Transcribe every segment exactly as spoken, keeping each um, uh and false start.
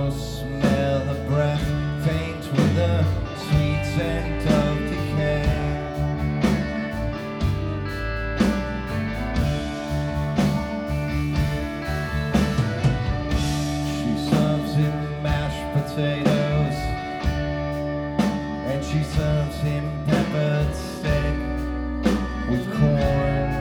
almost smell her breath, faint with the sweet scent of decay. She serves him mashed potatoes, and she serves him peppered steak with corn.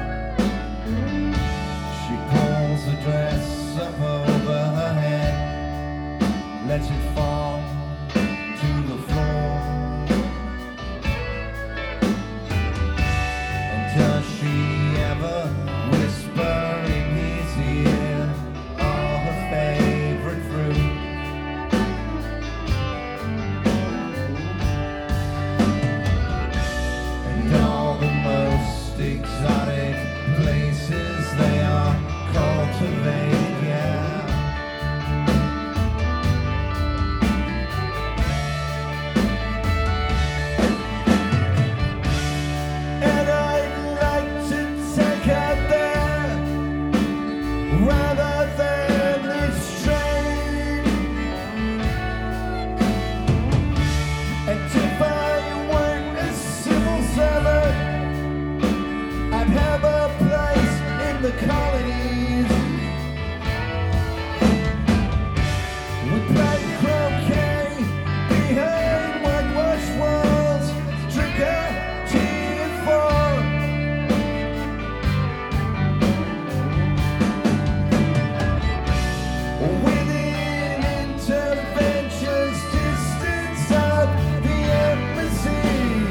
She pulls the dress up over her head, lets it fall to the floor. And does she ever whisper in his ear all her favorite fruit? And all the most exotic places they are cultivated, yeah. And I'd like to take her there rather than this train. And if I weren't a civil servant, I'd have a place in the colonies. We play croquet behind whitewashed walls, drink our tea and fall. Within interventions, distance of the embassy.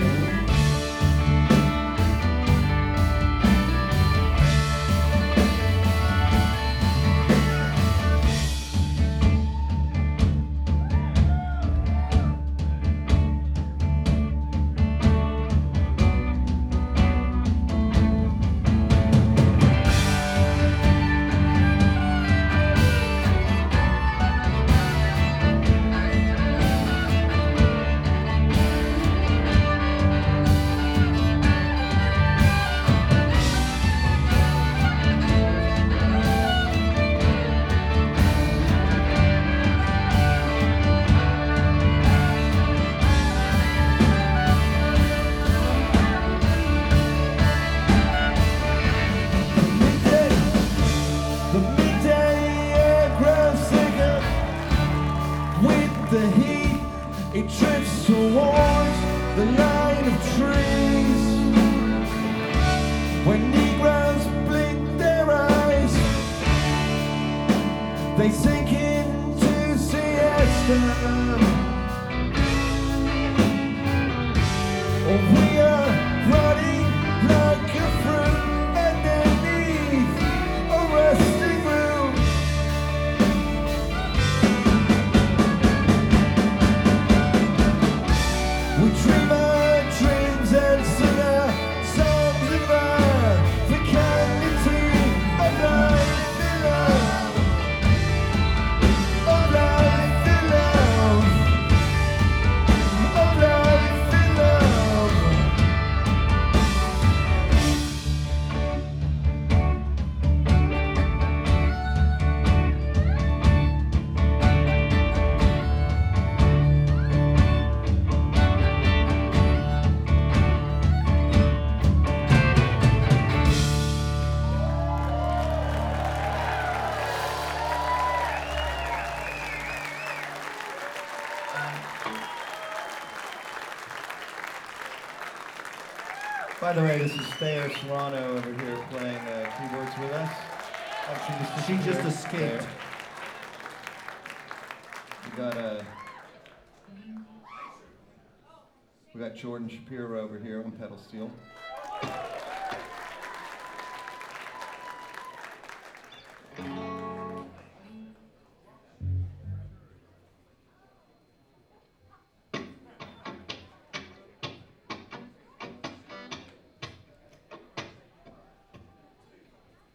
The midday air grows thicker with the heat. It drifts towards the line of trees. When Negroes blink their eyes, they sink into siesta. We are running like a fruit underneath a resting room. We dream our dreams and sing our songs of our fecundity of life in love, of life in love, of life in love. By the way, this is Thayer Serrano over here playing uh, keyboards with us. Actually, just She just disappeared escaped. there. We got uh, we got Jordan Shapiro over here on pedal steel.